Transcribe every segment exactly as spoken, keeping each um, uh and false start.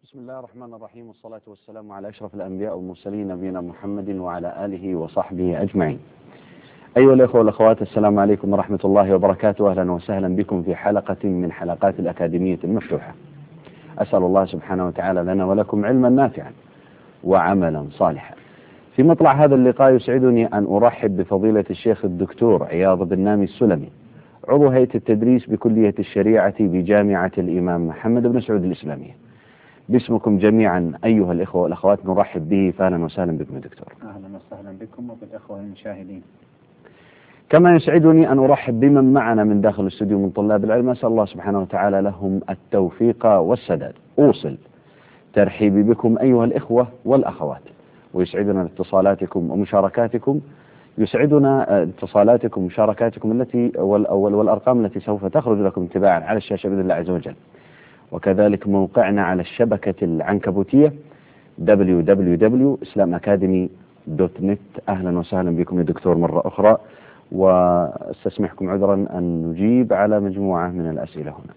بسم الله الرحمن الرحيم، والصلاة والسلام على أشرف الأنبياء والمرسلين نبينا محمد وعلى آله وصحبه أجمعين. أيها الأخوة والأخوات، السلام عليكم ورحمة الله وبركاته. أهلا وسهلا بكم في حلقة من حلقات الأكاديمية المفتوحة. أسأل الله سبحانه وتعالى لنا ولكم علما نافعا وعملا صالحا. في مطلع هذا اللقاء يسعدني أن أرحب بفضيلة الشيخ الدكتور عياض بن نامي السلمي، عضو هيئة التدريس بكلية الشريعة بجامعة الإمام محمد بن سعود الإسلامية. باسمكم جميعا أيها الإخوة والأخوات نرحب به، فأهلا وسهلا بكم يا دكتور. أهلا وسهلا بكم وبالإخوة المشاهدين. كما يسعدني أن أرحب بمن معنا من داخل الاستوديو من طلاب العلم، أسأل الله سبحانه وتعالى لهم التوفيق والسداد. أوصل ترحيبي بكم أيها الإخوة والأخوات، ويسعدنا اتصالاتكم ومشاركاتكم يسعدنا اتصالاتكم ومشاركاتكم التي والأرقام التي سوف تخرج لكم تباعا على الشاشة بإذن الله عز وجل، وكذلك موقعنا على الشبكة العنكبوتية دبليو دبليو دبليو دوت إسلام أكاديمي دوت نت. أهلا وسهلا بكم يا دكتور مرة أخرى، واستسمحكم عذرا أن نجيب على مجموعة من الأسئلة هنا،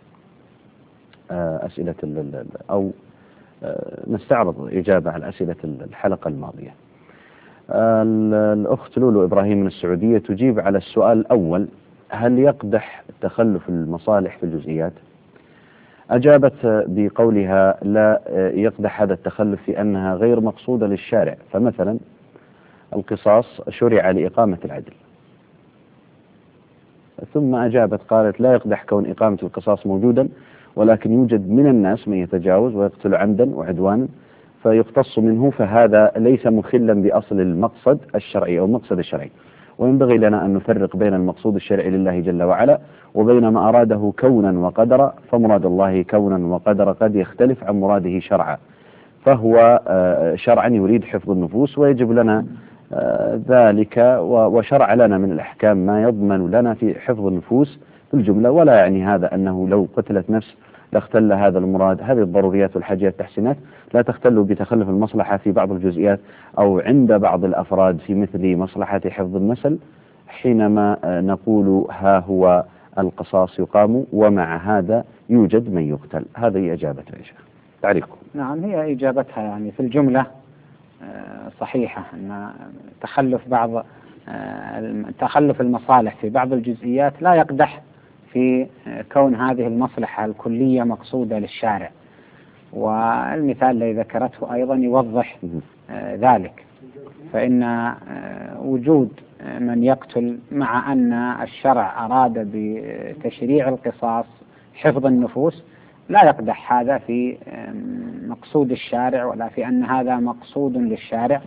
أسئلة أو نستعرض إجابة على أسئلة الحلقة الماضية. الأخت لولو إبراهيم من السعودية تجيب على السؤال الأول: هل يقدح تخلف المصالح في الجزئيات؟ أجابت بقولها: لا يقدح هذا التخلف في أنها غير مقصودة للشارع، فمثلا القصاص شرع لإقامة العدل. ثم أجابت قالت: لا يقدح كون إقامة القصاص موجودا، ولكن يوجد من الناس من يتجاوز ويقتل عمدا وعدوانا فيقتص منه، فهذا ليس مخلا بأصل المقصد الشرعي أو المقصد الشرعي، وينبغي لنا أن نفرق بين المقصود الشرعي لله جل وعلا وبين ما أراده كونا وقدرا، فمراد الله كونا وقدرا قد يختلف عن مراده شرعا، فهو شرعا يريد حفظ النفوس ويجب لنا ذلك، وشرع لنا من الأحكام ما يضمن لنا في حفظ النفوس في الجملة، ولا يعني هذا أنه لو قتلت نفس لاختل هذا المراد. هذه الضروريات والحاجيات والتحسينات لا تختل بتخلف المصلحة في بعض الجزئيات أو عند بعض الأفراد في مثل مصلحة حفظ النسل، حينما نقول ها هو القصاص يقام ومع هذا يوجد من يقتل. هذه إجابتها يا شيخ، تعريفكم. نعم، هي إجابتها يعني في الجملة صحيحة، أن تخلف بعض تخلف المصالح في بعض الجزئيات لا يقدح في كون هذه المصلحة الكلية مقصودة للشارع، والمثال الذي ذكرته أيضا يوضح ذلك. فإن وجود من يقتل مع أن الشرع أراد بتشريع القصاص حفظ النفوس لا يقدح هذا في مقصود الشارع ولا في أن هذا مقصود للشارع،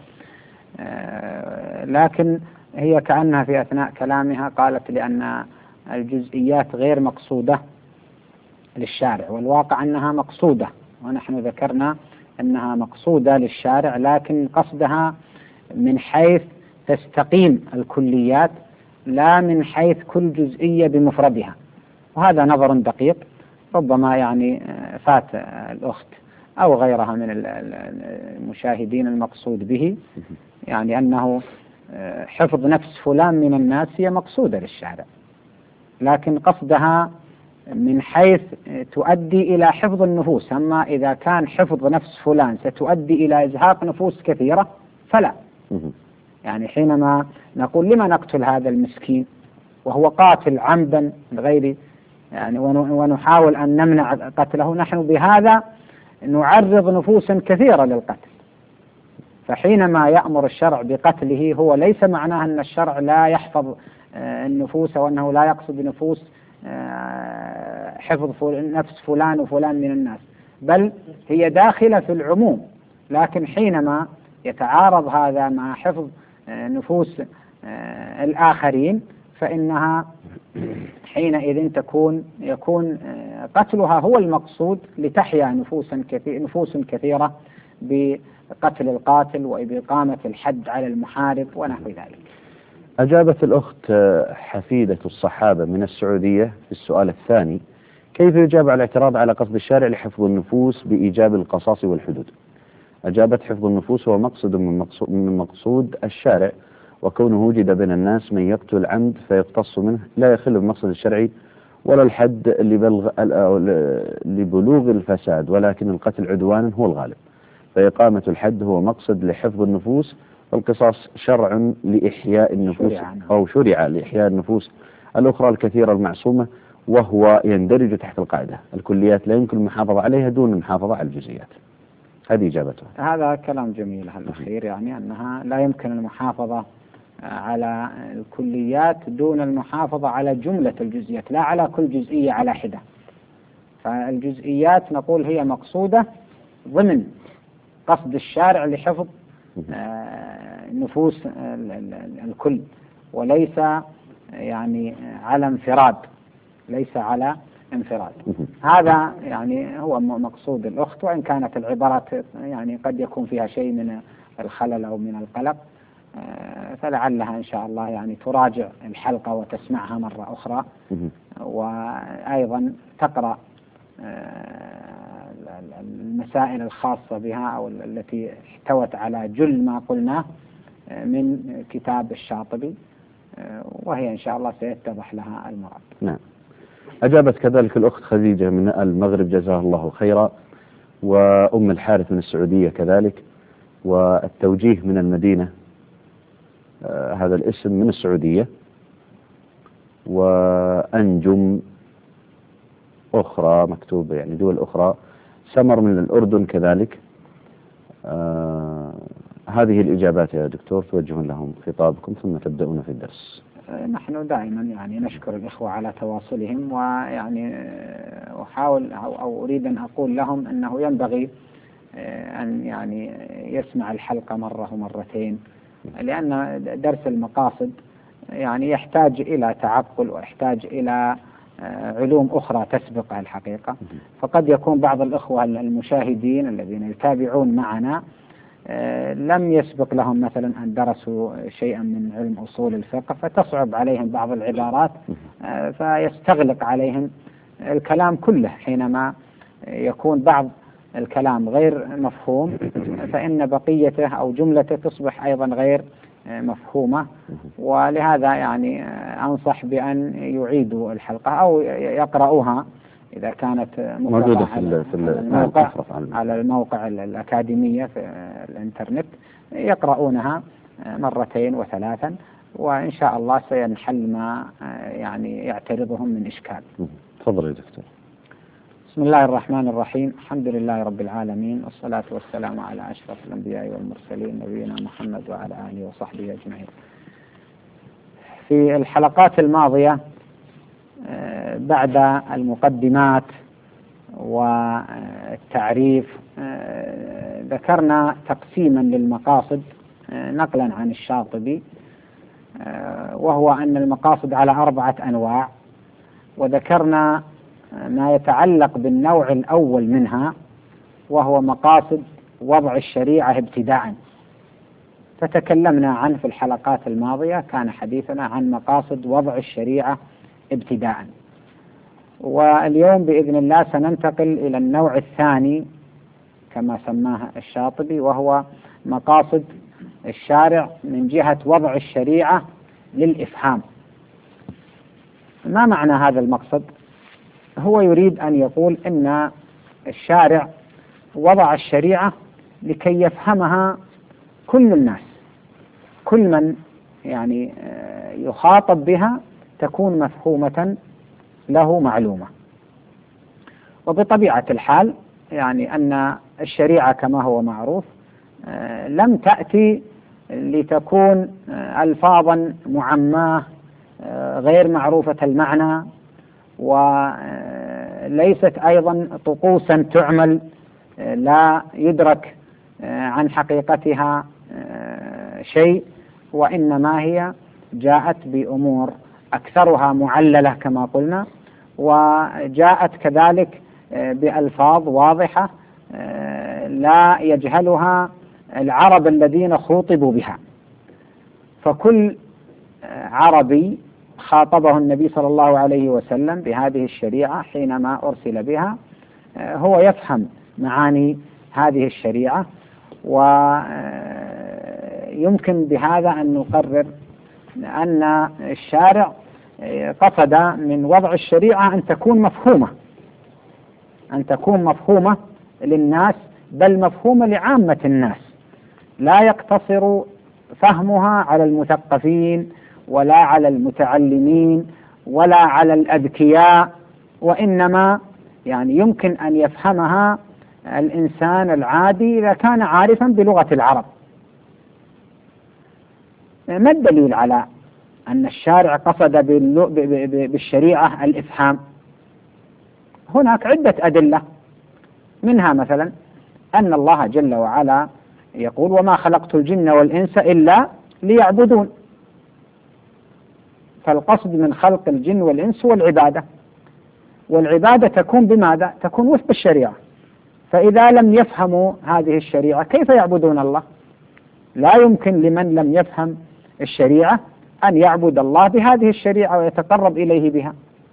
لكن هي كأنها في أثناء كلامها قالت لأن الجزئيات غير مقصودة للشارع، والواقع أنها مقصودة، ونحن ذكرنا أنها مقصودة للشارع، لكن قصدها من حيث تستقيم الكليات لا من حيث كل جزئية بمفردها، وهذا نظر دقيق ربما يعني فات الأخت أو غيرها من المشاهدين المقصود به، يعني أنه حفظ نفس فلان من الناس هي مقصودة للشارع، لكن قصدها من حيث تؤدي إلى حفظ النفوس. أما إذا كان حفظ نفس فلان ستؤدي إلى إزهاق نفوس كثيرة فلا. يعني حينما نقول لما نقتل هذا المسكين وهو قاتل عمدا غير يعني ونحاول أن نمنع قتله، نحن بهذا نعرض نفوسا كثيرة للقتل. فحينما يأمر الشرع بقتله هو ليس معناه أن الشرع لا يحفظ النفوس وأنه لا يقصد نفوس حفظ نفس فلان وفلان من الناس، بل هي داخلة في العموم، لكن حينما يتعارض هذا مع حفظ نفوس الآخرين فإنها حينئذ تكون يكون قتلها هو المقصود لتحيا نفوسا كثير نفوس كثيرة بقتل القاتل وبإقامة الحد على المحارب ونحو ذلك. أجابت الأخت حفيدة الصحابة من السعودية في السؤال الثاني: كيف يجاب على الاعتراض على قصد الشارع لحفظ النفوس بإيجاب القصاص والحدود؟ أجابت: حفظ النفوس هو مقصد من مقصود, من مقصود الشارع، وكونه وجد بين الناس من يقتل عمد فيقتص منه لا يخل بالمقصد الشرعي ولا الحد لبلغ لبلوغ الفساد، ولكن القتل عدوانا هو الغالب. فإقامة الحد هو مقصد لحفظ النفوس، والقصاص شرع لإحياء النفوس أو شرع لإحياء النفوس الأخرى الكثيرة المعصومة، وهو يندرج تحت القاعدة الكليات لا يمكن المحافظة عليها دون المحافظة على الجزئيات. هذه إجابته. هذا كلام جميل الأخير، يعني أنها لا يمكن المحافظة على الكليات دون المحافظة على جملة الجزئيات، لا على كل جزئية على حدة. فالجزئيات نقول هي مقصودة ضمن قصد الشارع لحفظ نفوس الكل، وليس يعني على انفراد، ليس على انفراد. هذا يعني هو مقصود الأخت، وإن كانت العبارات يعني قد يكون فيها شيء من الخلل أو من القلق، فلعلها إن شاء الله يعني تراجع الحلقة وتسمعها مرة أخرى، وأيضا تقرأ المسائل الخاصة بها أو التي احتوت على جل ما قلناه من كتاب الشاطبي، وهي إن شاء الله سيتضح لها المراد. نعم. أجابت كذلك الأخت خديجة من المغرب جزاها الله خيرا، وأم الحارث من السعودية كذلك، والتوجيه من المدينة، آه هذا الاسم من السعودية، وأنجم أخرى مكتوبة يعني دول أخرى، سمر من الأردن كذلك. آه هذه الإجابات يا دكتور توجهون لهم خطابكم ثم تبدأون في الدرس. نحن دائما يعني نشكر الإخوة على تواصلهم، ويعني أحاول أو أريد أن أقول لهم أنه ينبغي أن يعني يسمع الحلقة مرة ومرتين، لأن درس المقاصد يعني يحتاج إلى تعقل ويحتاج إلى علوم أخرى تسبق الحقيقة. فقد يكون بعض الإخوة المشاهدين الذين يتابعون معنا لم يسبق لهم مثلا أن درسوا شيئا من علم أصول الفقه، فتصعب عليهم بعض العبارات، فيستغلق عليهم الكلام كله. حينما يكون بعض الكلام غير مفهوم فإن بقيته أو جملته تصبح أيضا غير مفهومة، ولهذا يعني أنصح بأن يعيدوا الحلقة أو يقرأوها إذا كانت موجودة في الموقع على الموقع الأكاديمية في الإنترنت، يقرؤونها مرتين وثلاثا، وإن شاء الله سينحل ما يعني يعترضهم من إشكال. تفضل يا دكتور. بسم الله الرحمن الرحيم، الحمد لله رب العالمين، والصلاة والسلام على أشرف الأنبياء والمرسلين نبينا محمد وعلى آله وصحبه أجمعين. في الحلقات الماضية بعد المقدمات والتعريف ذكرنا تقسيما للمقاصد نقلا عن الشاطبي، وهو أن المقاصد على أربعة أنواع، وذكرنا ما يتعلق بالنوع الأول منها وهو مقاصد وضع الشريعة ابتداء، فتكلمنا عنه في الحلقات الماضية، كان حديثنا عن مقاصد وضع الشريعة ابتداء. واليوم بإذن الله سننتقل إلى النوع الثاني كما سماه الشاطبي، وهو مقاصد الشارع من جهة وضع الشريعة للإفهام. ما معنى هذا المقصد؟ هو يريد أن يقول إن الشارع وضع الشريعة لكي يفهمها كل الناس، كل من يعني يخاطب بها تكون مفهومة له معلومة. وبطبيعة الحال يعني أن الشريعة كما هو معروف لم تأتي لتكون ألفاظا معماة غير معروفة المعنى، وليست أيضا طقوسا تعمل لا يدرك عن حقيقتها شيء، وإنما هي جاءت بأمور أكثرها معللة كما قلنا، وجاءت كذلك بألفاظ واضحة لا يجهلها العرب الذين خوطبوا بها. فكل عربي خاطبه النبي صلى الله عليه وسلم بهذه الشريعة حينما أرسل بها هو يفهم معاني هذه الشريعة، ويمكن بهذا أن نقرر أن الشارع قصد من وضع الشريعة أن تكون مفهومة، أن تكون مفهومة للناس، بل مفهومة لعامة الناس، لا يقتصر فهمها على المثقفين ولا على المتعلمين ولا على الأذكياء، وإنما يعني يمكن أن يفهمها الإنسان العادي إذا كان عارفا بلغة العرب. ما الدليل على أن الشارع قصد بالشريعة الإفهام؟ هناك عدة أدلة، منها مثلا أن الله جل وعلا يقول: وما خلقت الجن والإنس إلا ليعبدون. فالقصد من خلق الجن والإنس هو العبادة، والعبادة تكون بماذا؟ تكون وفق الشريعة. فإذا لم يفهموا هذه الشريعة كيف يعبدون الله؟ لا يمكن لمن لم يفهم الشريعة أن يعبد الله بهذه الشريعة ويتقرب إليه بها.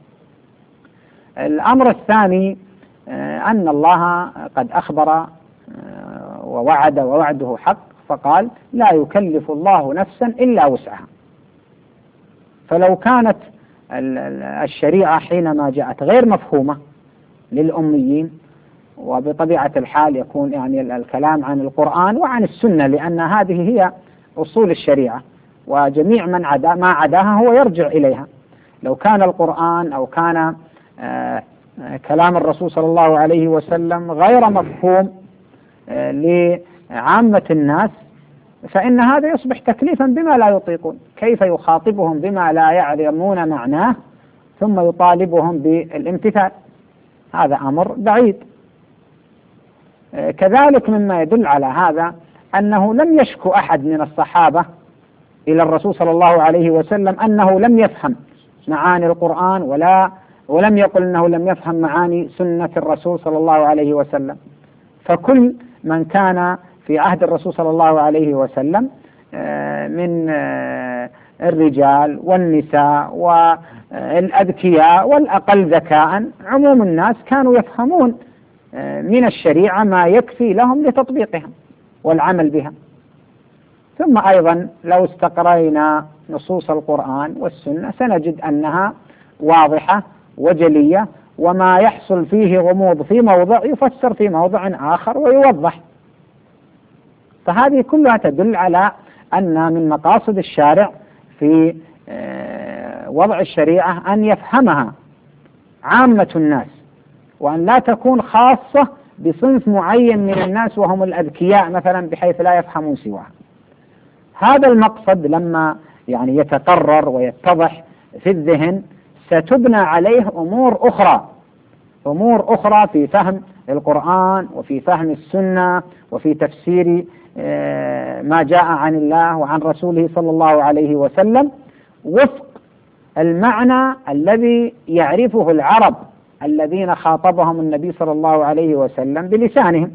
الأمر الثاني أن الله قد أخبر ووعد ووعده حق، فقال: لا يكلف الله نفسا إلا وسعها. فلو كانت الشريعة حينما جاءت غير مفهومة للأميين، وبطبيعة الحال يكون يعني الكلام عن القرآن وعن السنة، لأن هذه هي أصول الشريعة، وجميع من عدا ما عداها هو يرجع إليها. لو كان القرآن أو كان آه كلام الرسول صلى الله عليه وسلم غير مفهوم آه لعامة الناس، فإن هذا يصبح تكليفا بما لا يطيقون. كيف يخاطبهم بما لا يعلمون معناه ثم يطالبهم بالامتثال؟ هذا أمر بعيد. آه كذلك مما يدل على هذا أنه لم يشكو أحد من الصحابة إلى الرسول صلى الله عليه وسلم أنه لم يفهم معاني القرآن، ولا ولم يقل أنه لم يفهم معاني سنة الرسول صلى الله عليه وسلم. فكل من كان في عهد الرسول صلى الله عليه وسلم من الرجال والنساء والأذكياء والأقل ذكاء، عموم الناس كانوا يفهمون من الشريعة ما يكفي لهم لتطبيقها والعمل بها. ثم أيضا لو استقرينا نصوص القرآن والسنة سنجد أنها واضحة وجلية، وما يحصل فيه غموض في موضع يفسر في موضع آخر ويوضح. فهذه كلها تدل على أن من مقاصد الشارع في وضع الشريعة أن يفهمها عامة الناس، وأن لا تكون خاصة بصنف معين من الناس وهم الأذكياء مثلا، بحيث لا يفهمون سواها. هذا المقصد لما يعني يتقرر ويتضح في الذهن ستبنى عليه أمور أخرى، أمور أخرى في فهم القرآن وفي فهم السنة وفي تفسير ما جاء عن الله وعن رسوله صلى الله عليه وسلم وفق المعنى الذي يعرفه العرب الذين خاطبهم النبي صلى الله عليه وسلم بلسانهم.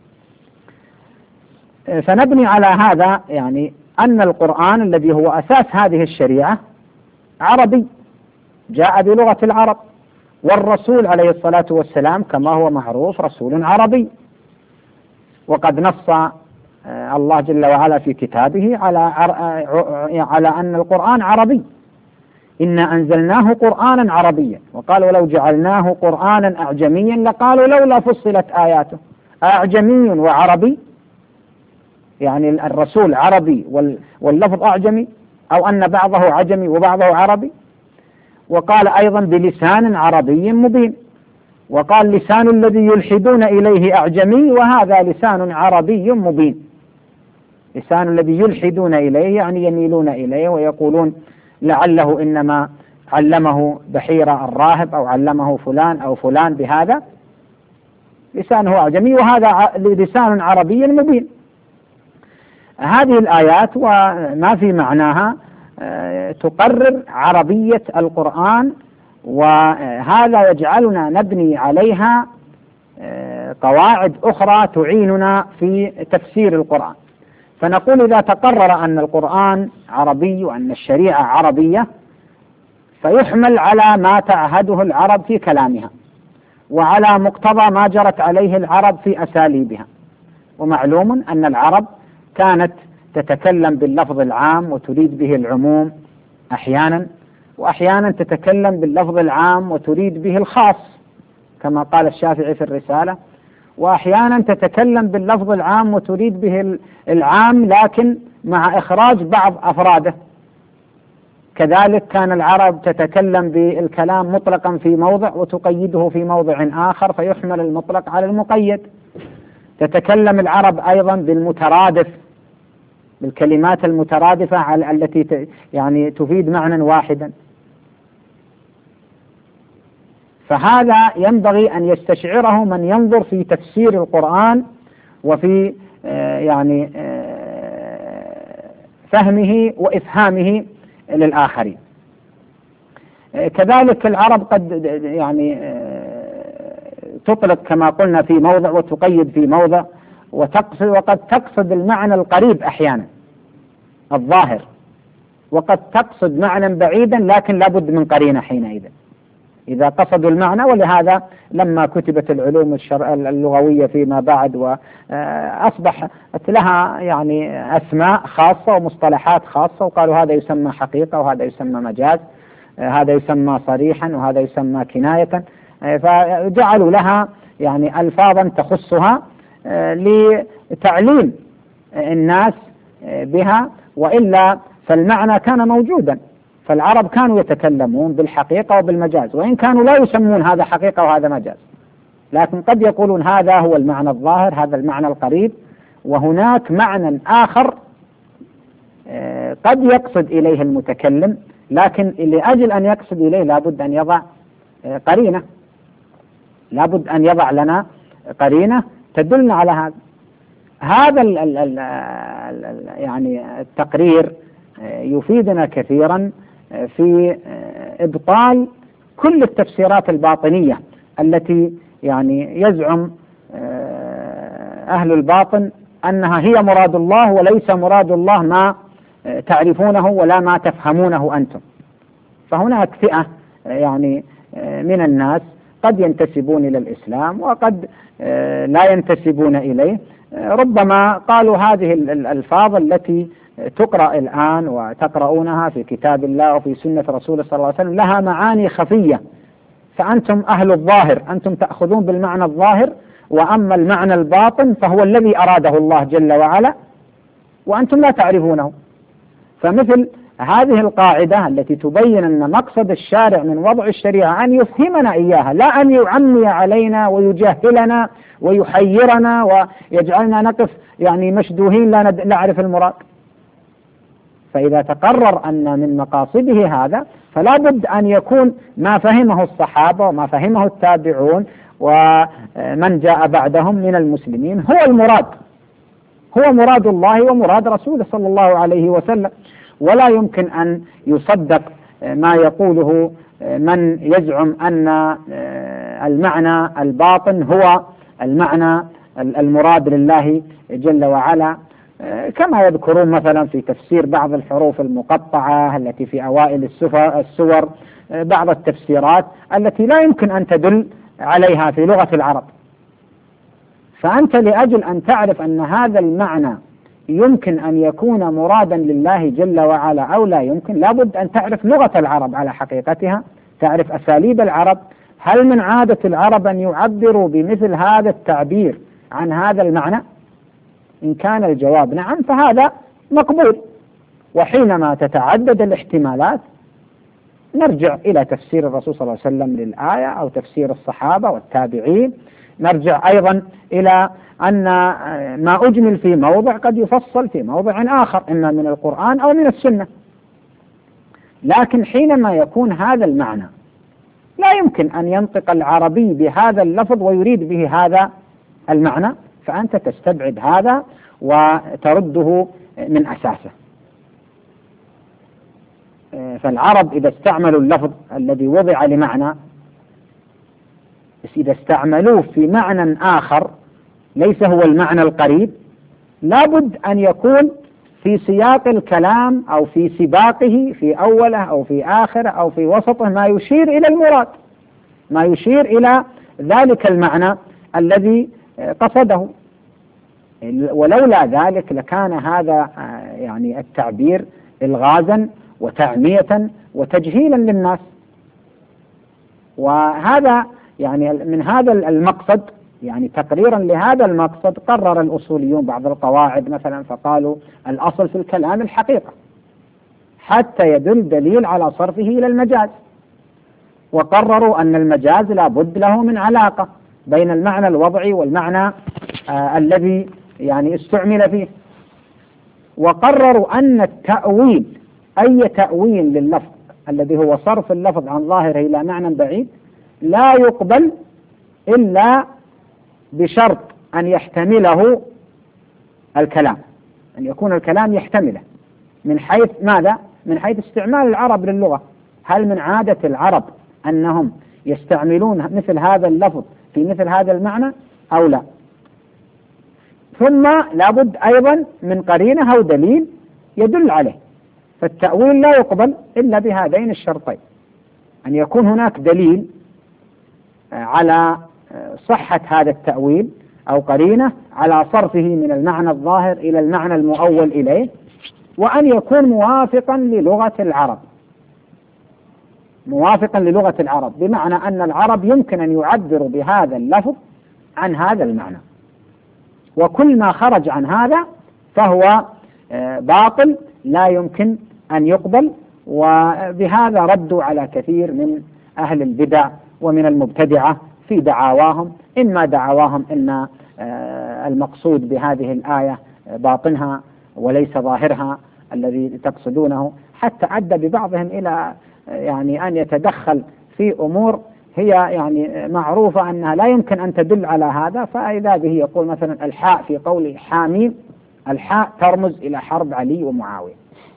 فنبني على هذا يعني أن القرآن الذي هو أساس هذه الشريعة عربي، جاء بلغة العرب، والرسول عليه الصلاة والسلام كما هو معروف رسول عربي، وقد نص الله جل وعلا في كتابه على على أن القرآن عربي: إنا أنزلناه قرآنا عربيا، وقال: ولو جعلناه قرآنا أعجميا لقالوا لولا فصلت آياته. أعجمي وعربي، يعني الرسول عربي واللفظ أعجمي، أو أن بعضه عجمي وبعضه عربي. وقال أيضا: بلسان عربي مبين، وقال: لسان الذي يلحدون إليه أعجمي وهذا لسان عربي مبين. لسان الذي يلحدون إليه يعني يميلون إليه ويقولون لعله إنما علمه بحيرة الراهب أو علمه فلان أو فلان بهذا، لسانه أعجمي وهذا لسان عربي مبين. هذه الآيات وما في معناها تقرر عربية القرآن، وهذا يجعلنا نبني عليها قواعد أخرى تعيننا في تفسير القرآن. فنقول إذا تقرر أن القرآن عربي وأن الشريعة عربية، فيحمل على ما تعهده العرب في كلامها، وعلى مقتضى ما جرت عليه العرب في أساليبها. ومعلوم أن العرب كانت تتكلم باللفظ العام وتريد به العموم أحيانا، وأحيانا تتكلم باللفظ العام وتريد به الخاص كما قال الشافعي في الرسالة، وأحيانا تتكلم باللفظ العام وتريد به العام لكن مع إخراج بعض أفراده. كذلك كان العرب تتكلم بالكلام مطلقا في موضع وتقيده في موضع آخر فيحمل المطلق على المقيد. تتكلم العرب أيضا بالمترادف، بالكلمات المترادفة على التي يعني تفيد معنى واحدا. فهذا ينبغي أن يستشعره من ينظر في تفسير القرآن وفي يعني فهمه وإفهامه للآخرين. كذلك العرب قد يعني تطلق كما قلنا في موضع وتقيد في موضع، وتقصد وقد تقصد المعنى القريب أحيانا الظاهر، وقد تقصد معنى بعيدا لكن لابد من قرينة حينئذ إذا قصدوا المعنى. ولهذا لما كتبت العلوم اللغوية فيما بعد وأصبحت لها يعني أسماء خاصة ومصطلحات خاصة، وقالوا هذا يسمى حقيقة وهذا يسمى مجاز، هذا يسمى صريحا وهذا يسمى كناية، فجعلوا لها يعني ألفاظا تخصها لتعليم الناس بها، وإلا فالمعنى كان موجودا. فالعرب كانوا يتكلمون بالحقيقة وبالمجاز، وإن كانوا لا يسمون هذا حقيقة وهذا مجاز، لكن قد يقولون هذا هو المعنى الظاهر، هذا المعنى القريب، وهناك معنى آخر قد يقصد إليه المتكلم، لكن لأجل أن يقصد إليه لابد أن يضع قرينة، لابد أن يضع لنا قرينة تدلنا على هذا. هذا ال ال ال ال يعني التقرير يفيدنا كثيرا في إبطال كل التفسيرات الباطنية التي يعني يزعم أهل الباطن أنها هي مراد الله، وليس مراد الله ما تعرفونه ولا ما تفهمونه أنتم. فهناك فئة يعني من الناس قد ينتسبون إلى الإسلام وقد لا ينتسبون إليه، ربما قالوا هذه الألفاظ التي تقرأ الآن وتقرؤونها في كتاب الله وفي سنة رسوله صلى الله عليه وسلم لها معاني خفية، فأنتم أهل الظاهر، أنتم تأخذون بالمعنى الظاهر، وأما المعنى الباطن فهو الذي أراده الله جل وعلا وأنتم لا تعرفونه. فمثل هذه القاعدة التي تبين أن مقصد الشارع من وضع الشريعة أن يفهمنا إياها، لا أن يعمي علينا ويجهلنا ويحيرنا ويجعلنا نقف يعني مشدوهين لا نعرف المراد. فإذا تقرر أن من مقاصده هذا فلا بد أن يكون ما فهمه الصحابة وما فهمه التابعون ومن جاء بعدهم من المسلمين هو المراد، هو مراد الله ومراد رسوله صلى الله عليه وسلم. ولا يمكن أن يصدق ما يقوله من يزعم أن المعنى الباطن هو المعنى المراد لله جل وعلا، كما يذكرون مثلا في تفسير بعض الحروف المقطعة التي في أوائل السور، بعض التفسيرات التي لا يمكن أن تدل عليها في لغة العرب. فأنت لأجل أن تعرف أن هذا المعنى يمكن أن يكون مرادا لله جل وعلا أو لا يمكن، لابد أن تعرف لغة العرب على حقيقتها، تعرف أساليب العرب. هل من عادة العرب أن يعبروا بمثل هذا التعبير عن هذا المعنى؟ إن كان الجواب نعم فهذا مقبول. وحينما تتعدد الاحتمالات نرجع إلى تفسير الرسول صلى الله عليه وسلم للآية أو تفسير الصحابة والتابعين، نرجع أيضا إلى أن ما أجمل في موضع قد يفصل في موضع آخر إما من القرآن أو من السنة. لكن حينما يكون هذا المعنى لا يمكن أن ينطق العربي بهذا اللفظ ويريد به هذا المعنى، فأنت تستبعد هذا وترده من أساسه. فالعرب إذا استعملوا اللفظ الذي وضع لمعنى، بس إذا استعملوه في معنى آخر ليس هو المعنى القريب، لابد أن يكون في سياق الكلام أو في سباقه في أوله أو في آخره أو في وسطه ما يشير إلى المراد، ما يشير إلى ذلك المعنى الذي قصده. ولولا ذلك لكان هذا يعني التعبير إلغازا وتعمية وتجهيلا للناس. وهذا يعني من هذا المقصد، يعني تقريرا لهذا المقصد، قرر الأصوليون بعض القواعد مثلا، فقالوا الأصل في الكلام الحقيقة حتى يدل دليل على صرفه إلى المجاز، وقرروا أن المجاز لا بد له من علاقة بين المعنى الوضعي والمعنى آه الذي يعني استعمل فيه. وقرروا أن التأويل، أي تأويل لللفظ الذي هو صرف اللفظ عن ظاهره إلى معنى بعيد، لا يقبل إلا بشرط أن يحتمله الكلام، أن يكون الكلام يحتمله. من حيث ماذا؟ من حيث استعمال العرب للغة. هل من عادة العرب أنهم يستعملون مثل هذا اللفظ في مثل هذا المعنى أو لا؟ ثم لابد أيضا من قرينة أو دليل يدل عليه. فالتأويل لا يقبل إلا بهذين الشرطين، أن يكون هناك دليل على صحة هذا التأويل أو قرينة على صرفه من المعنى الظاهر إلى المعنى المؤول إليه، وأن يكون موافقا للغة العرب، موافقا للغة العرب بمعنى أن العرب يمكن أن يعبروا بهذا اللفظ عن هذا المعنى، وكل ما خرج عن هذا فهو باطل لا يمكن أن يقبل. وبهذا ردوا على كثير من أهل البدع ومن المبتدعة في دعاواهم، إما دعواهم أن المقصود بهذه الآية باطنها وليس ظاهرها الذي تقصدونه، حتى أدى ببعضهم إلى يعني أن يتدخل في أمور هي يعني معروفة أنها لا يمكن أن تدل على هذا. فإذا به يقول مثلا الحاء في قوله حاميم، الحاء ترمز إلى حرب علي ومعاوية.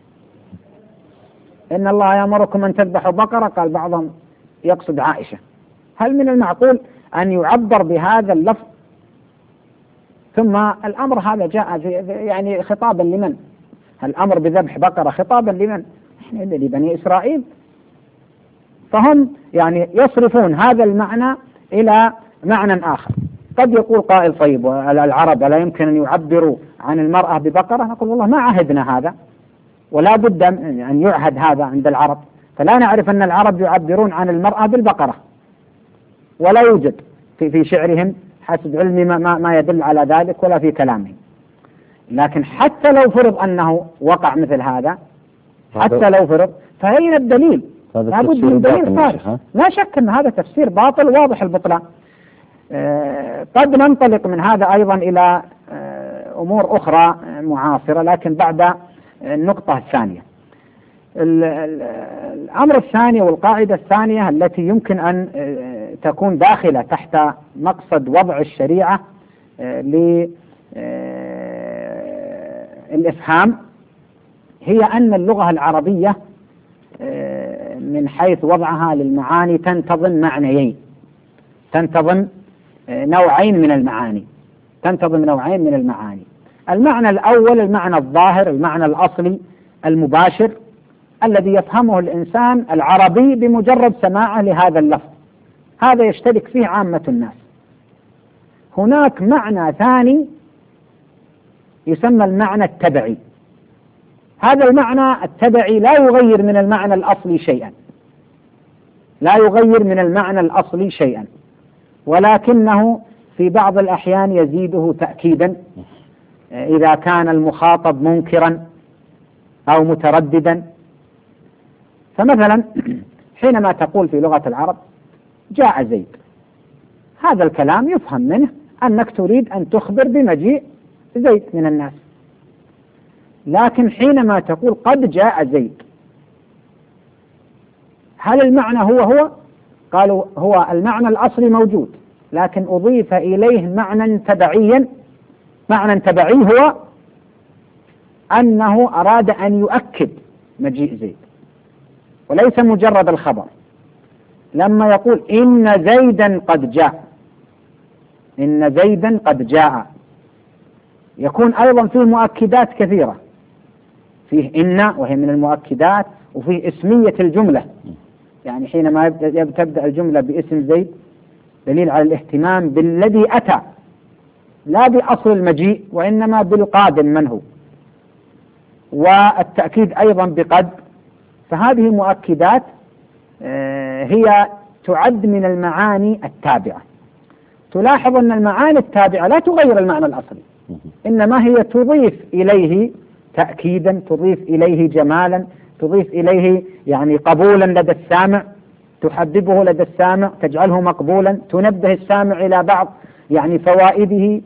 إن الله يأمركم أن تذبحوا بقرة، قال بعضهم يقصد عائشة. هل من المعقول أن يعبر بهذا اللفظ؟ ثم الأمر هذا جاء يعني خطابا لمن؟ الأمر بذبح بقرة خطابا لمن؟ إحنا لبني إسرائيل. فهم يعني يصرفون هذا المعنى إلى معنى آخر. قد يقول قائل طيب العرب لا يمكن أن يعبروا عن المرأة ببقرة؟ نقول والله ما عهدنا هذا، ولا بد أن يعهد هذا عند العرب، فلا نعرف أن العرب يعبرون عن المرأة بالبقرة، ولا يوجد في في شعرهم حسب علمي ما, ما يدل على ذلك ولا في كلامهم. لكن حتى لو فرض أنه وقع مثل هذا، حتى لو فرض، فأين الدليل؟ لابد من دليل صارخ. لا شك أن هذا تفسير باطل واضح البطلان. آه قد ننطلق من هذا أيضا إلى آه أمور أخرى معاصرة، لكن بعد النقطة الثانية. الأمر الثاني والقاعدة الثانية التي يمكن أن تكون داخلة تحت مقصد وضع الشريعة للإفهام، هي أن اللغة العربية من حيث وضعها للمعاني تنتظم معنيين، تنتظم نوعين من المعاني، تنتظم نوعين من المعاني. المعنى الأول المعنى الظاهر، المعنى الأصلي المباشر الذي يفهمه الإنسان العربي بمجرد سماعه لهذا اللفظ، هذا يشترك فيه عامة الناس. هناك معنى ثاني يسمى المعنى التبعي. هذا المعنى التبعي لا يغير من المعنى الأصلي شيئا، لا يغير من المعنى الأصلي شيئا، ولكنه في بعض الأحيان يزيده تأكيدا إذا كان المخاطب منكرا أو مترددا. فمثلا حينما تقول في لغة العرب جاء زيد، هذا الكلام يفهم منه أنك تريد أن تخبر بمجيء زيد من الناس. لكن حينما تقول قد جاء زيد، هل المعنى هو هو؟ قالوا هو المعنى الأصلي موجود، لكن أضيف إليه معنى تبعيا. معنى تبعي هو أنه أراد أن يؤكد مجيء زيد وليس مجرد الخبر. لما يقول إن زيدا قد جاء، إن زيدا قد جاء، يكون أيضا فيه مؤكدات كثيرة، فيه إن وهي من المؤكدات، وفيه اسمية الجملة، يعني حينما تبدأ الجملة باسم زيد دليل على الاهتمام بالذي أتى لا بأصل المجيء وإنما بالقادم من هو. والتأكيد أيضا بقد فهذه مؤكدات هي تعد من المعاني التابعة. تلاحظ أن المعاني التابعة لا تغير المعنى الأصلي، إنما هي تضيف إليه تأكيدا، تضيف إليه جمالا، تضيف إليه يعني قبولا لدى السامع، تحببه لدى السامع، تجعله مقبولا، تنبه السامع إلى بعض يعني فوائده.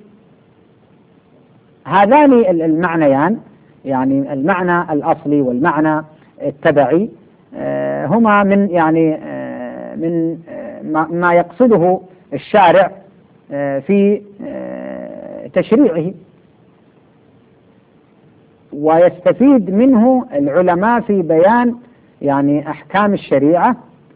هذان المعنيان، يعني المعنى الأصلي والمعنى التبعي، هما من يعني من ما يقصده الشارع في تشريعه، ويستفيد منه العلماء في بيان يعني أحكام الشريعة،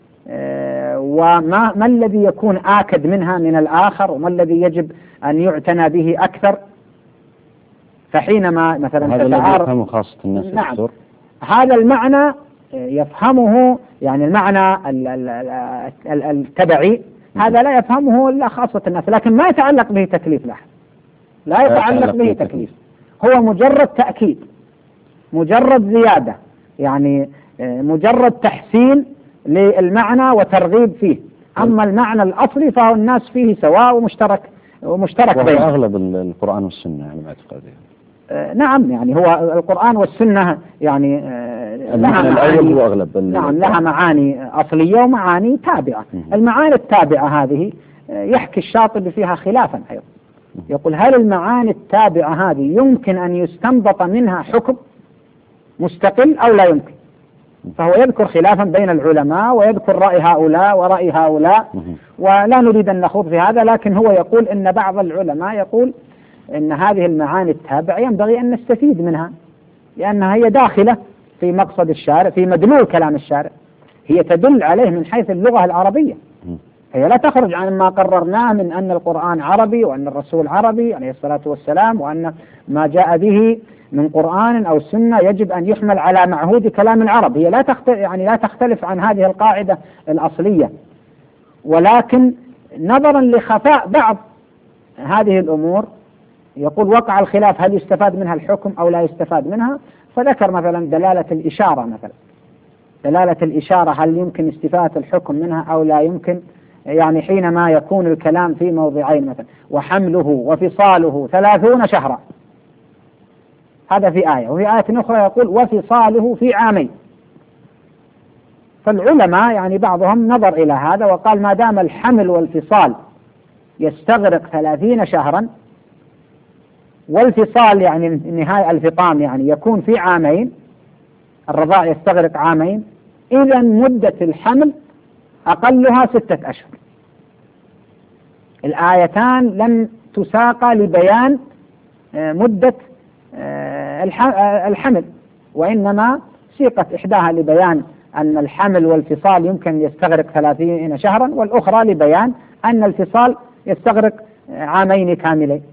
وما ما الذي يكون آكد منها من الآخر، وما الذي يجب أن يعتنى به أكثر. فحينما مثلا هذا الذي تتعارض يفهمه خاصة الناس. نعم دكتور. هذا المعنى يفهمه يعني المعنى التبعي، هذا لا يفهمه إلا خاصة الناس، لكن ما يتعلق به تكليف له، لا يتعلق به تكليف، هو مجرد تأكيد، مجرد زيادة، يعني مجرد تحسين للمعنى وترغيب فيه. أما المعنى الأصلي فهو الناس فيه سواء ومشترك ومشترك بينهم. وهو أغلب القرآن والسنة على ما اعتقادي. نعم، يعني هو القرآن والسنة يعني المعنى الأول هو أغلب. نعم، لها معاني أصلية ومعاني تابعة. المعاني التابعة هذه يحكي الشاطبي فيها خلافا أيضا، يقول هل المعاني التابعة هذه يمكن أن يستنبط منها حكم مستقل أو لا يمكن؟ فهو يذكر خلافا بين العلماء، ويذكر رأي هؤلاء ورأي هؤلاء، ولا نريد أن نخوض في هذا، لكن هو يقول إن بعض العلماء يقول إن هذه المعاني التابعة ينبغي أن نستفيد منها، لأنها هي داخلة في مقصد الشارع، في مدلول كلام الشارع، هي تدل عليه من حيث اللغة العربية، هي لا تخرج عن ما قررناه من أن القرآن عربي، وأن الرسول عربي عليه الصلاة والسلام، وأن ما جاء به من قرآن أو سنة يجب أن يحمل على معهود كلام العرب. هي لا تختلف يعني لا تختلف عن هذه القاعدة الأصلية، ولكن نظرا لخفاء بعض هذه الأمور يقول وقع الخلاف هل يستفاد منها الحكم أو لا يستفاد منها. فذكر مثلا دلالة الإشارة، مثلا دلالة الإشارة هل يمكن استفادة الحكم منها أو لا يمكن، يعني حينما يكون الكلام في موضعين مثلا وحمله وفصاله ثلاثون شهرا، هذا في آية، وفي آية أخرى يقول وفصاله في عامين. فالعلماء يعني بعضهم نظر إلى هذا وقال ما دام الحمل والفصال يستغرق ثلاثين شهرا، والفصال يعني نهاية الفطام يعني يكون في عامين، الرضاع يستغرق عامين، إذا مدة الحمل أقلها ستة أشهر. الآيتان لم تساقا لبيان مدة الحمل، وإنما سيقت إحداها لبيان أن الحمل والفصال يمكن يستغرق ثلاثين شهرا، والأخرى لبيان أن الفصال يستغرق عامين كاملين.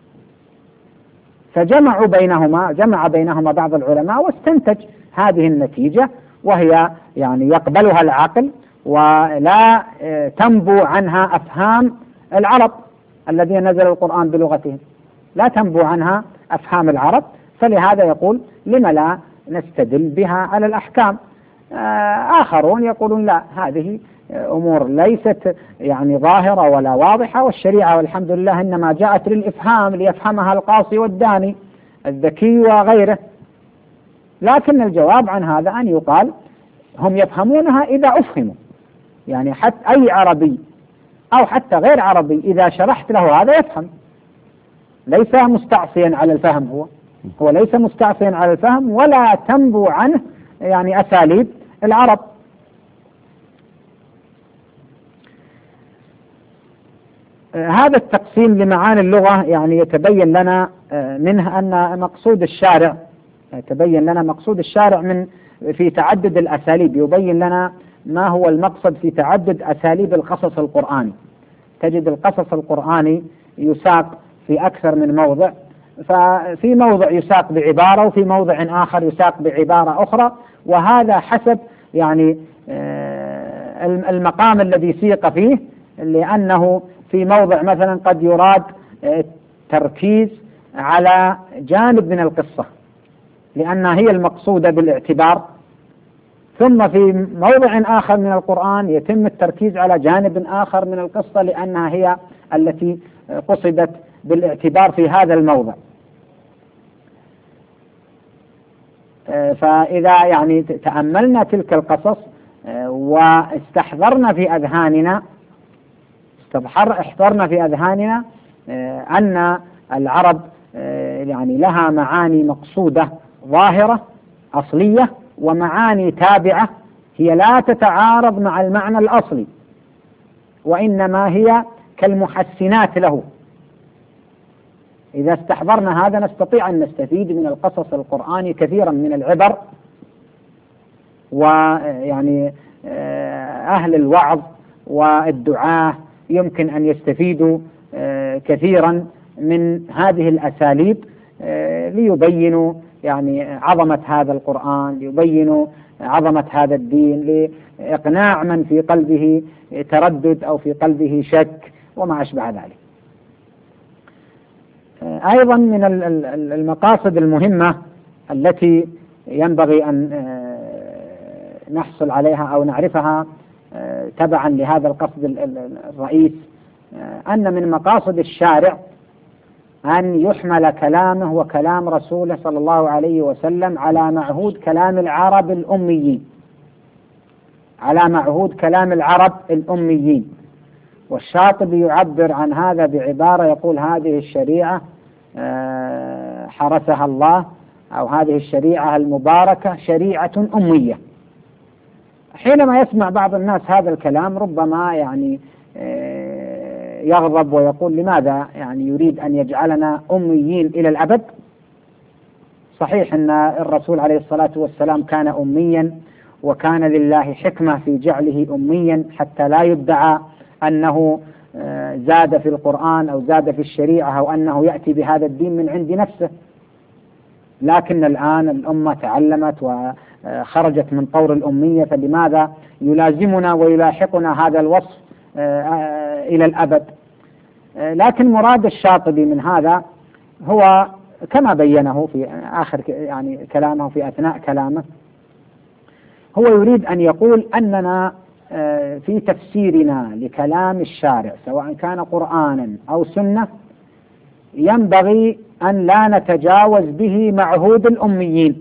فجمعوا بينهما جمع بينهما بعض العلماء واستنتج هذه النتيجة، وهي يعني يقبلها العقل ولا تنبو عنها أفهام العرب الذين نزل القرآن بلغتهم، لا تنبو عنها أفهام العرب، فلهذا يقول لم لا نستدل بها على الأحكام. آخرون يقولون لا، هذه أمور ليست يعني ظاهرة ولا واضحة، والشريعة والحمد لله إنما جاءت للإفهام ليفهمها القاصي والداني الذكي وغيره. لكن الجواب عن هذا أن يقال هم يفهمونها إذا أفهموا، يعني حتى أي عربي أو حتى غير عربي إذا شرحت له هذا يفهم، ليس مستعصيا على الفهم، هو هو ليس مستعصيا على الفهم، ولا تنبو عنه يعني أساليب العرب. هذا التقسيم لمعاني اللغة يعني يتبين لنا منه أن مقصود الشارع يتبين لنا مقصود الشارع من في تعدد الأساليب، يبين لنا ما هو المقصد في تعدد أساليب القصص القرآني. تجد القصص القرآني يساق في أكثر من موضع، ففي موضع يساق بعبارة وفي موضع آخر يساق بعبارة أخرى، وهذا حسب يعني المقام الذي سيق فيه، لأنه في موضع مثلا قد يراد تركيز على جانب من القصة لأنها هي المقصودة بالاعتبار، ثم في موضع آخر من القرآن يتم التركيز على جانب آخر من القصة لأنها هي التي قصدت بالاعتبار في هذا الموضع. فإذا يعني تأملنا تلك القصص واستحضرنا في أذهاننا احضرنا في أذهاننا أن العرب يعني لها معاني مقصودة ظاهرة أصلية ومعاني تابعة هي لا تتعارض مع المعنى الأصلي، وإنما هي كالمحسنات له. إذا استحضرنا هذا نستطيع أن نستفيد من القصص القرآني كثيرا من العبر، ويعني أهل الوعظ والدعاة يمكن أن يستفيدوا كثيرا من هذه الأساليب ليبينوا يعني عظمة هذا القرآن، ليبينوا عظمة هذا الدين، لإقناع من في قلبه تردد أو في قلبه شك وما أشبه ذلك. أيضا من المقاصد المهمة التي ينبغي أن نحصل عليها أو نعرفها تبعا لهذا القصد الرئيس أن من مقاصد الشارع أن يحمل كلامه وكلام رسوله صلى الله عليه وسلم على معهود كلام العرب الأميين، على معهود كلام العرب الأميين. والشاطبي يعبر عن هذا بعبارة يقول: هذه الشريعة حرسها الله، أو هذه الشريعة المباركة شريعة أمية. حينما يسمع بعض الناس هذا الكلام ربما يعني يغضب ويقول: لماذا يعني يريد أن يجعلنا أميين إلى الأبد؟ صحيح أن الرسول عليه الصلاة والسلام كان أميا، وكان لله حكمة في جعله أميا حتى لا يدعى أنه زاد في القرآن أو زاد في الشريعة أو أنه يأتي بهذا الدين من عند نفسه. لكن الآن الأمة تعلمت وخرجت من طور الأمية، فلماذا يلازمنا ويلاحقنا هذا الوصف إلى الأبد؟ لكن مراد الشاطبي من هذا هو كما بينه في آخر يعني كلامه في أثناء كلامه، هو يريد أن يقول أننا في تفسيرنا لكلام الشارع سواء كان قرآنا أو سنة ينبغي أن لا نتجاوز به معهود الأميين،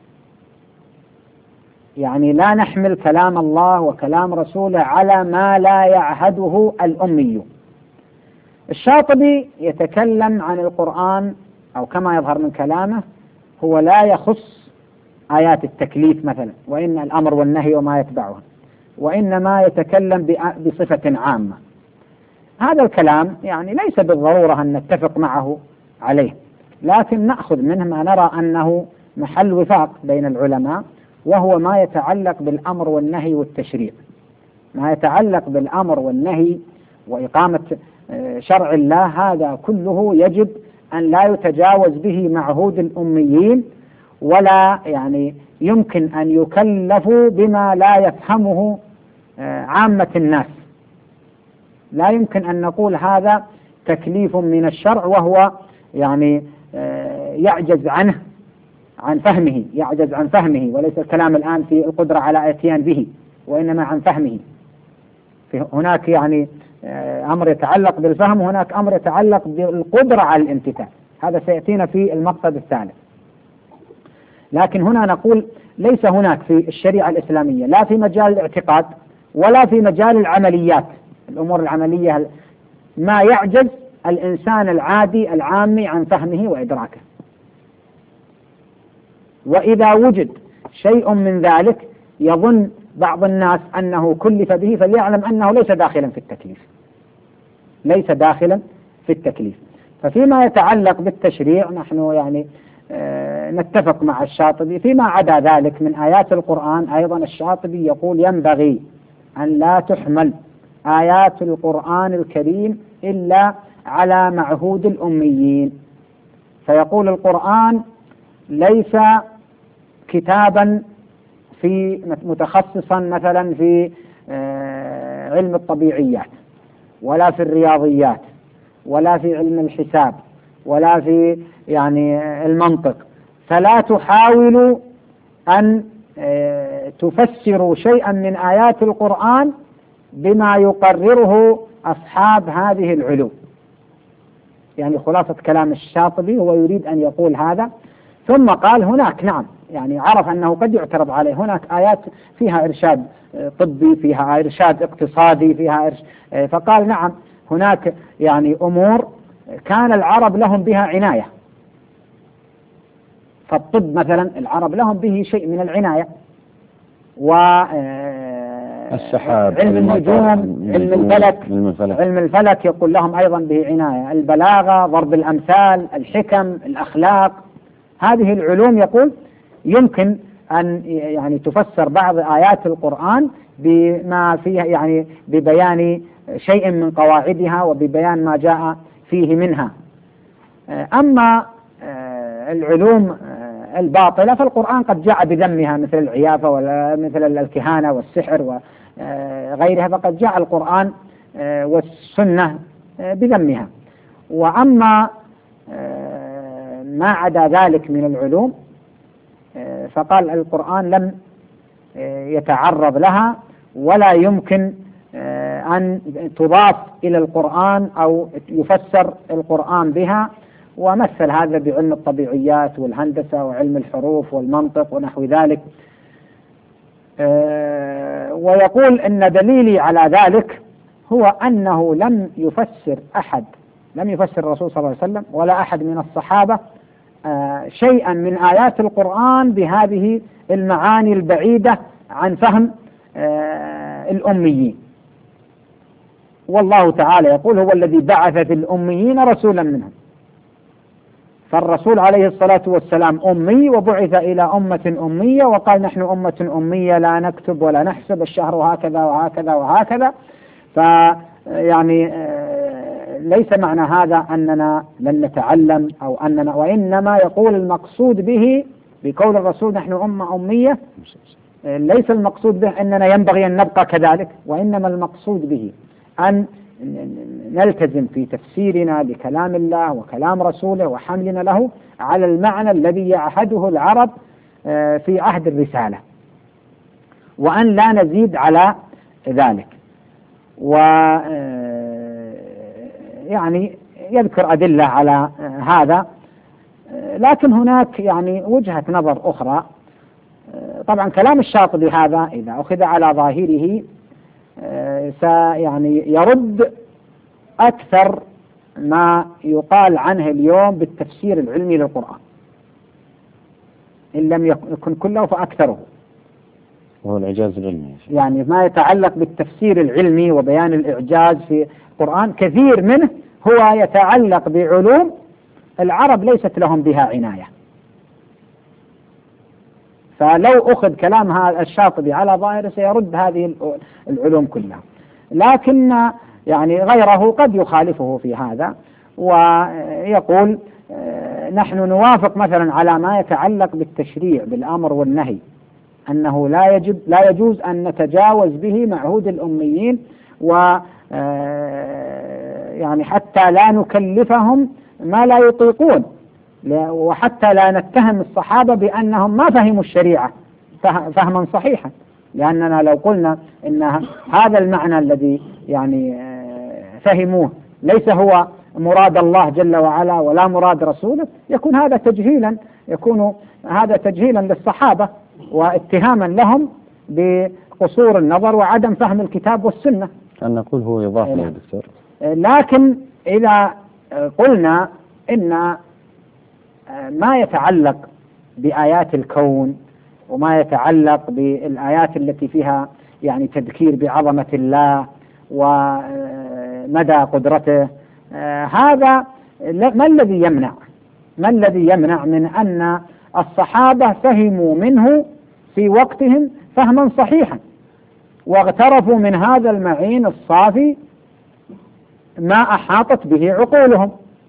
يعني لا نحمل كلام الله وكلام رسوله على ما لا يعهده الأمي. الشاطبي يتكلم عن القرآن أو كما يظهر من كلامه هو لا يخص آيات التكليف مثلا وإن الأمر والنهي وما يتبعها، وإنما يتكلم بصفة عامة. هذا الكلام يعني ليس بالضرورة أن نتفق معه عليه، لكن نأخذ منه ما نرى أنه محل وفاق بين العلماء، وهو ما يتعلق بالأمر والنهي والتشريع. ما يتعلق بالأمر والنهي وإقامة شرع الله هذا كله يجب أن لا يتجاوز به معهود الأميين، ولا يعني يمكن أن يكلفوا بما لا يفهمه عامة الناس. لا يمكن أن نقول هذا تكليف من الشرع وهو يعني يعجز عنه عن فهمه يعجز عن فهمه وليس الكلام الآن في القدرة على الاتيان به، وإنما عن فهمه. هناك يعني أمر يتعلق بالفهم، وهناك أمر يتعلق بالقدرة على الامتثال، هذا سيأتينا في المقصد الثالث. لكن هنا نقول ليس هناك في الشريعة الإسلامية لا في مجال الاعتقاد ولا في مجال العمليات، الأمور العملية، ما يعجز الإنسان العادي العامي عن فهمه وإدراكه. وإذا وجد شيء من ذلك يظن بعض الناس أنه كلف به، فليعلم أنه ليس داخلا في التكليف ليس داخلا في التكليف. ففيما يتعلق بالتشريع نحن يعني آه نتفق مع الشاطبي. فيما عدا ذلك من آيات القرآن أيضا الشاطبي يقول ينبغي أن لا تحمل آيات القرآن الكريم إلا على معهود الأميين. فيقول القرآن ليس كتابا في متخصصا مثلا في آه علم الطبيعيات ولا في الرياضيات ولا في علم الحساب ولا في يعني المنطق، فلا تحاولوا أن تفسروا شيئا من آيات القرآن بما يقرره أصحاب هذه العلوم. يعني خلاصة كلام الشاطبي هو يريد أن يقول هذا، ثم قال هناك نعم، يعني عرف أنه قد يعترض عليه، هناك آيات فيها إرشاد طبي، فيها إرشاد اقتصادي، فيها إرشاد، فقال نعم هناك يعني أمور كان العرب لهم بها عناية. فالطب مثلا العرب لهم به شيء من العناية، و السحاب، علم النجوم، علم الفلك، علم الفلك يقول لهم أيضا به عناية، البلاغة، ضرب الأمثال، الحكم، الأخلاق، هذه العلوم يقول يمكن أن يعني تفسر بعض آيات القرآن بما فيها، يعني ببيان شيء من قواعدها وببيان ما جاء فيه منها. أما العلوم الباطلة فالقرآن قد جاء بذمها، مثل العيافة ومثل الكهانة والسحر وغيرها، فقد جاء القرآن والسنة بذمها. وأما ما عدا ذلك من العلوم فقال القرآن لم يتعرض لها ولا يمكن أن تضاف إلى القرآن أو يفسر القرآن بها، ومثل هذا بعلم الطبيعيات والهندسة وعلم الحروف والمنطق ونحو ذلك. ويقول أن دليلي على ذلك هو أنه لم يفسر أحد، لم يفسر الرسول صلى الله عليه وسلم ولا أحد من الصحابة شيئا من آيات القرآن بهذه المعاني البعيدة عن فهم الأميين. والله تعالى يقول هو الذي بعث في الأميين رسولا منهم، فالرسول عليه الصلاة والسلام أمي وبعث إلى أمة أمية، وقال نحن أمة أمية لا نكتب ولا نحسب، الشهر هكذا وهكذا وهكذا. فيعني ليس معنى هذا أننا لن نتعلم أو أننا، وإنما يقول المقصود به بقول الرسول نحن أمة أمية ليس المقصود به أننا ينبغي أن نبقى كذلك، وإنما المقصود به أن نلتزم في تفسيرنا لكلام الله وكلام رسوله وحملنا له على المعنى الذي يعهده العرب في عهد الرسالة، وأن لا نزيد على ذلك. و يعني يذكر أدلة على هذا، لكن هناك يعني وجهة نظر أخرى. طبعا كلام الشاطبي هذا إذا أخذ على ظاهره سيعني يرد أكثر ما يقال عنه اليوم بالتفسير العلمي للقرآن، إن لم يكن كله فأكثره، وهو الإعجاز العلمي. يعني ما يتعلق بالتفسير العلمي وبيان الإعجاز في القرآن كثير منه هو يتعلق بعلوم العرب ليست لهم بها عناية. فلو أخذ كلام هذا الشاطبي على ظاهره سيرد هذه العلوم كلها، لكن يعني غيره قد يخالفه في هذا ويقول نحن نوافق مثلا على ما يتعلق بالتشريع بالأمر والنهي، أنه لا يجب لا يجوز أن نتجاوز به معهود الأميين، و يعني حتى لا نكلفهم ما لا يطيقون، وحتى لا نتهم الصحابة بأنهم ما فهموا الشريعة فهما صحيحا، لأننا لو قلنا إن هذا المعنى الذي يعني فهموه ليس هو مراد الله جل وعلا ولا مراد رسوله، يكون هذا تجهيلا، يكون هذا تجهيلا للصحابة واتهاما لهم بقصور النظر وعدم فهم الكتاب والسنة. أن نقول هو يضاف له دكتور. لكن إذا قلنا إن ما يتعلق بآيات الكون وما يتعلق بالآيات التي فيها يعني تذكير بعظمة الله ومدى قدرته، هذا ما الذي يمنع ما الذي يمنع من أن الصحابة فهموا منه في وقتهم فهما صحيحا واغترفوا من هذا المعين الصافي ما أحاطت به عقولهم،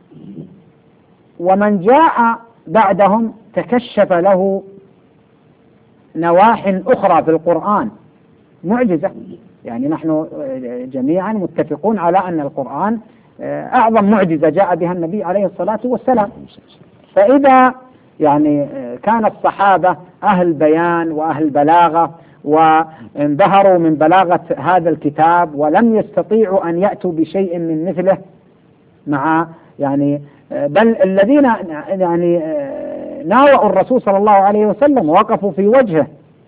ومن جاء بعدهم تكشف له نواح أخرى في القرآن معجزة. يعني نحن جميعا متفقون على أن القرآن أعظم معجزة جاء بها النبي عليه الصلاة والسلام. فإذا يعني كان الصحابة أهل بيان وأهل بلاغة وانبهروا من بلاغة هذا الكتاب ولم يستطيعوا أن يأتوا بشيء من مثله، مع يعني بل الذين يعني ناوأوا الرسول صلى الله عليه وسلم ووقفوا في وجهه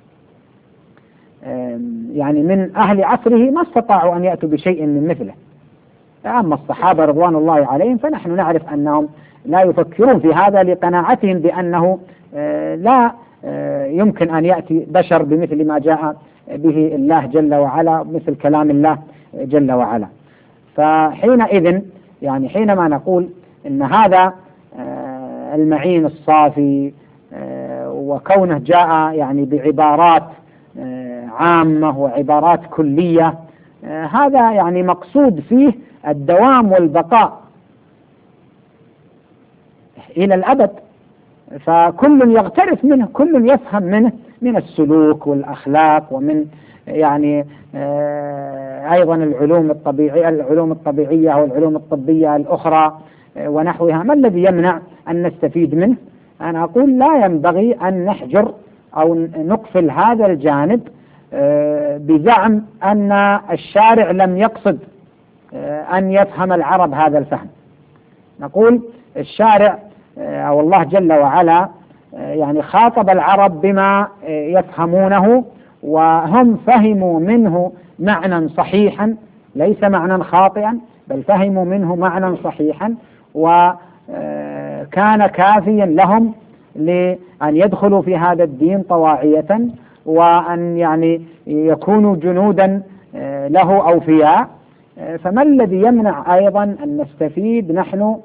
يعني من أهل عصره ما استطاعوا أن يأتوا بشيء من مثله. أما الصحابة رضوان الله عليهم فنحن نعرف أنهم لا يفكرون في هذا لقناعتهم بأنه لا يمكن أن يأتي بشر بمثل ما جاء به الله جل وعلا، مثل كلام الله جل وعلا. فحينئذ يعني حينما نقول إن هذا المعين الصافي وكونه جاء يعني بعبارات عامة وعبارات كلية، هذا يعني مقصود فيه الدوام والبقاء إلى الأبد، فكل يغترف منه، كل يفهم منه من السلوك والأخلاق ومن يعني أيضا العلوم الطبيعية العلوم الطبيعية والعلوم الطبية الأخرى ونحوها. ما الذي يمنع أن نستفيد منه؟ أنا أقول لا ينبغي أن نحجر أو نقفل هذا الجانب بزعم أن الشارع لم يقصد أن يفهم العرب هذا الفهم. نقول الشارع أو الله جل وعلا يعني خاطب العرب بما يفهمونه، وهم فهموا منه معنى صحيحا ليس معنى خاطئا، بل فهموا منه معنى صحيحا، وكان كافيا لهم لأن يدخلوا في هذا الدين طواعية وأن يعني يكونوا جنودا له أوفياء. فما الذي يمنع أيضا أن نستفيد نحن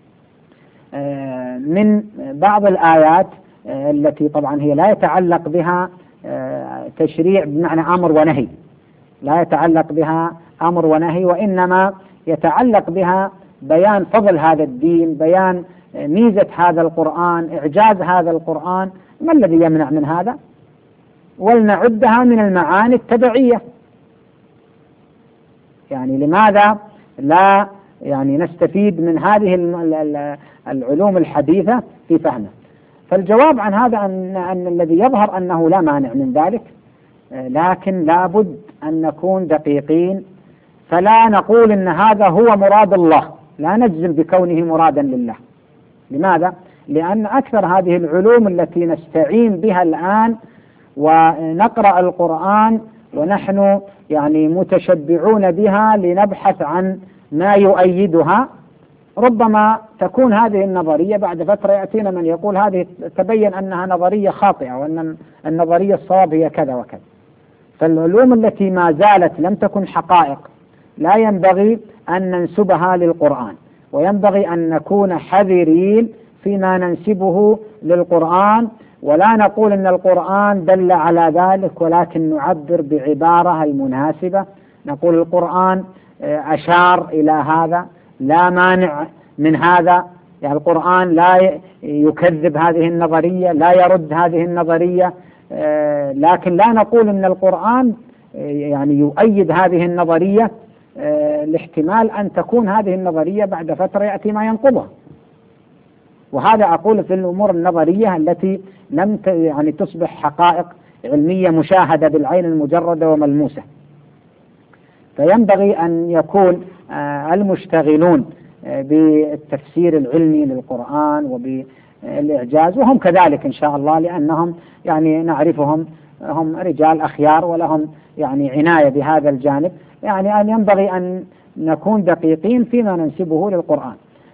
من بعض الآيات التي طبعا هي لا يتعلق بها تشريع بمعنى أمر ونهي، لا يتعلق بها أمر ونهي، وإنما يتعلق بها بيان فضل هذا الدين، بيان ميزة هذا القرآن، إعجاز هذا القرآن. ما الذي يمنع من هذا؟ ولنعدها من المعاني التبعية. يعني لماذا لا يعني نستفيد من هذه العلوم الحديثة في فهمه؟ فالجواب عن هذا أن, أن الذي يظهر أنه لا مانع من ذلك، لكن لابد أن نكون دقيقين، فلا نقول إن هذا هو مراد الله، لا نجزم بكونه مرادا لله. لماذا؟ لأن أكثر هذه العلوم التي نستعين بها الآن ونقرأ القرآن ونحن يعني متشبعون بها لنبحث عن ما يؤيدها، ربما تكون هذه النظرية بعد فترة يأتينا من يقول هذه تبين أنها نظرية خاطئة وأن النظرية الصواب هي كذا وكذا. فالعلوم التي ما زالت لم تكن حقائق لا ينبغي أن ننسبها للقرآن، وينبغي أن نكون حذرين فيما ننسبه للقرآن، ولا نقول أن القرآن دل على ذلك، ولكن نعبر بعبارة المناسبة. نقول القرآن أشار إلى هذا، لا مانع من هذا، يعني القرآن لا يكذب هذه النظرية، لا يرد هذه النظرية، لكن لا نقول أن القرآن يعني يؤيد هذه النظرية، لاحتمال أن تكون هذه النظرية بعد فترة يأتي ما ينقضها. وهذا أقول في الأمور النظرية التي لم يعني تصبح حقائق علمية مشاهدة بالعين المجردة وملموسة. فينبغي أن يكون المشتغلون بالتفسير العلمي للقرآن وبالإعجاز، وهم كذلك إن شاء الله، لأنهم يعني نعرفهم هم رجال أخيار ولهم يعني عناية بهذا الجانب، يعني أن ينبغي أن نكون دقيقين فيما ننسبه للقرآن.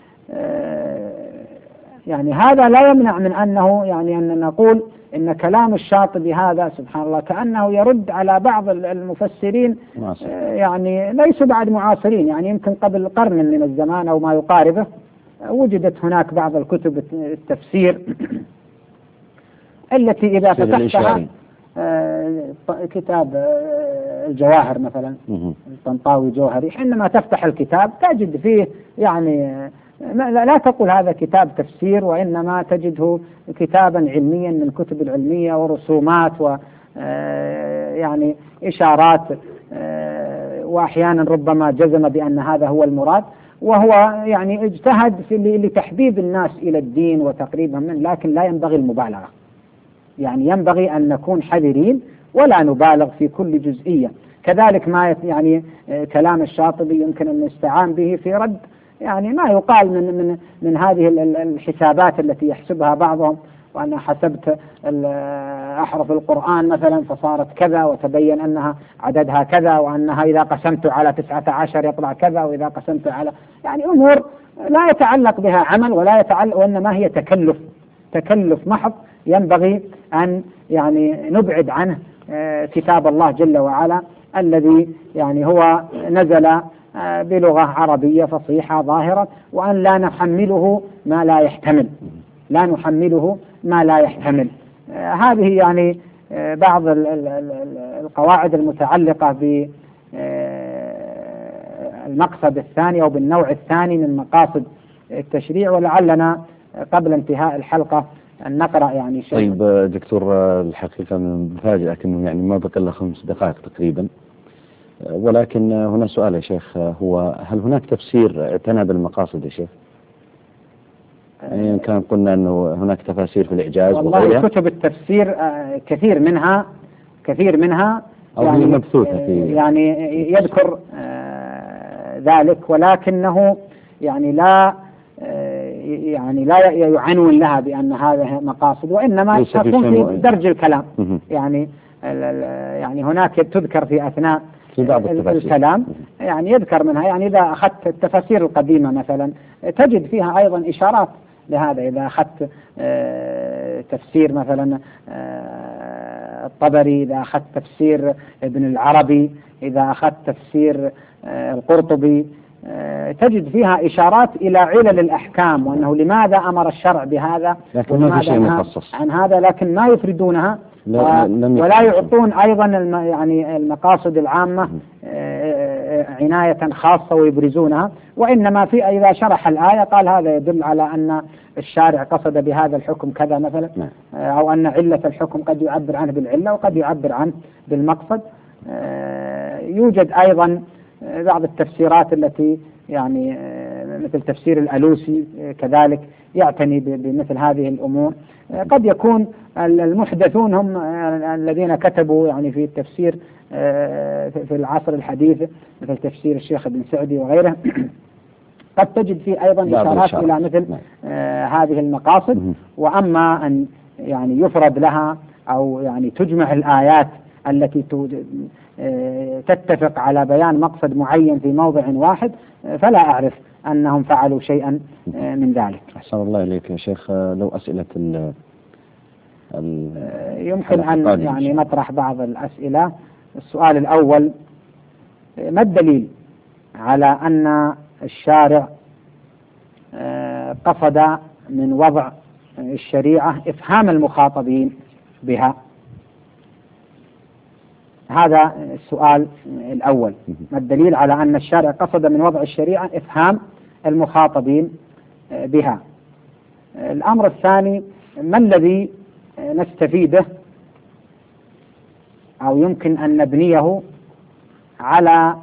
يعني هذا لا يمنع من أنه يعني أن نقول إن كلام الشاطبي هذا سبحان الله كأنه يرد على بعض المفسرين يعني ليسوا بعد معاصرين، يعني يمكن قبل قرن من الزمان أو ما يقاربه وجدت هناك بعض الكتب التفسير التي إذا فتحتها كتاب الجواهر مثلا الطنطاوي جوهري، حينما تفتح الكتاب تجد فيه يعني لا تقول هذا كتاب تفسير، وإنما تجده كتابا علميا من الكتب العلمية ورسومات و يعني إشارات، وأحيانا ربما جزم بأن هذا هو المراد، وهو يعني اجتهد في لتحبيب الناس إلى الدين وتقريبهم منه، لكن لا ينبغي المبالغة. يعني ينبغي أن نكون حذرين ولا نبالغ في كل جزئية. كذلك ما يعني كلام الشاطبي يمكن أن يستعان به في رد يعني ما يقال من من من هذه الحسابات التي يحسبها بعضهم، وأنا حسبت أحرف القرآن مثلا فصارت كذا، وتبين أنها عددها كذا، وأنها إذا قسمت على تسعة عشر يطلع كذا، وإذا قسمت على يعني أمور لا يتعلق بها عمل ولا يتعلق، وإنما هي تكلف تكلف محض ينبغي أن يعني نبعد عنه كتاب الله جل وعلا الذي يعني هو نزل بلغة عربية فصيحة ظاهرة، وأن لا نحمله ما لا يحتمل لا نحمله ما لا يحتمل. هذه يعني بعض القواعد المتعلقة بالمقصد الثاني أو بالنوع الثاني من مقاصد التشريع، ولعلنا قبل انتهاء الحلقة أن نقرأ يعني شيء. طيب دكتور، الحقيقة مفاجئ لكنه يعني ما بقى إلا خمس دقائق تقريبا، ولكن هنا سؤال يا شيخ، هو هل هناك تفسير اعتنى بالمقاصد يا شيخ؟ يعني كان قلنا أنه هناك تفاسير في الإعجاز والله وغيرها. كتب التفسير كثير منها كثير منها أو يعني هي مبثوثة في يعني يذكر ذلك، ولكنه يعني لا يعني لا يعنون لها بأن هذه مقاصد، وإنما تكون في درج الكلام. يعني يعني هناك تذكر في أثناء في بعض الكلام، يعني يذكر منها، يعني إذا أخذت التفاسير القديمة مثلا تجد فيها أيضا إشارات لهذا. إذا أخذت تفسير مثلا الطبري، إذا أخذت تفسير ابن العربي، إذا أخذت تفسير القرطبي، تجد فيها إشارات إلى علل الأحكام، وأنه لماذا أمر الشرع بهذا لكن ما في شيء مخصص عن هذا، لكن ما يفردونها لا ولا يعطون أيضا يعني المقاصد العامة عناية خاصة ويبرزونها، وإنما في إذا شرح الآية قال هذا يدل على أن الشارع قصد بهذا الحكم كذا مثلا، أو أن علة الحكم قد يعبر عنه بالعلة وقد يعبر عنه بالمقصد. يوجد أيضا بعض التفسيرات التي يعني مثل تفسير الألوسي كذلك يعتني بمثل هذه الأمور. قد يكون المحدثون هم الذين كتبوا يعني في التفسير في العصر الحديث مثل تفسير الشيخ ابن سعدي وغيره، قد تجد فيه أيضا إشارات إلى مثل هذه المقاصد. وأما أن يعني يفرد لها أو يعني تجمع الآيات التي تتفق على بيان مقصد معين في موضع واحد، فلا أعرف أنهم فعلوا شيئا من ذلك. أحسن الله إليك يا شيخ. لو أسئلة ال يمكن أن يعني نطرح بعض الأسئلة. السؤال الأول: ما الدليل على أن الشارع قصد من وضع الشريعة إفهام المخاطبين بها؟ هذا السؤال الأول، ما الدليل على أن الشارع قصد من وضع الشريعة إفهام المخاطبين بها؟ الأمر الثاني: ما الذي نستفيده أو يمكن أن نبنيه على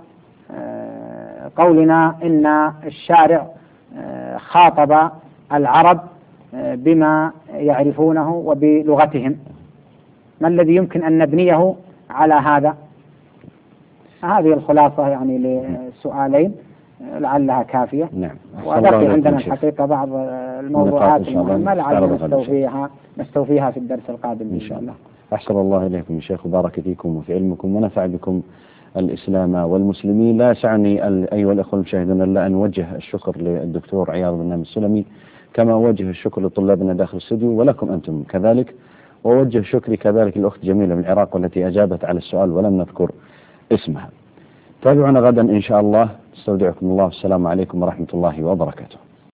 قولنا إن الشارع خاطب العرب بما يعرفونه وبلغتهم؟ ما الذي يمكن أن نبنيه على هذا؟ هذه الخلاصة يعني لسؤالين لعلها كافية. نعم. وبقي عندنا الحقيقة بعض الموضوعات المهمة لعلنا نستوفيها نستوفيها في الدرس القادم إن شاء الله. أحسن الله إليكم يا شيخ، وبارك فيكم وفي علمكم ونفع بكم الإسلام والمسلمين. لا يسعني أيها الأخوة المشاهدون إلا أن وجه الشكر للدكتور عياض بن نعم السلمي، كما وجه الشكر لطلابنا داخل الاستوديو ولكم أنتم كذلك، ووجه شكري كذلك الأخت جميلة من العراق والتي أجابت على السؤال ولم نذكر اسمها. تابعونا غدا إن شاء الله. استودعكم الله، السلام عليكم ورحمة الله وبركاته.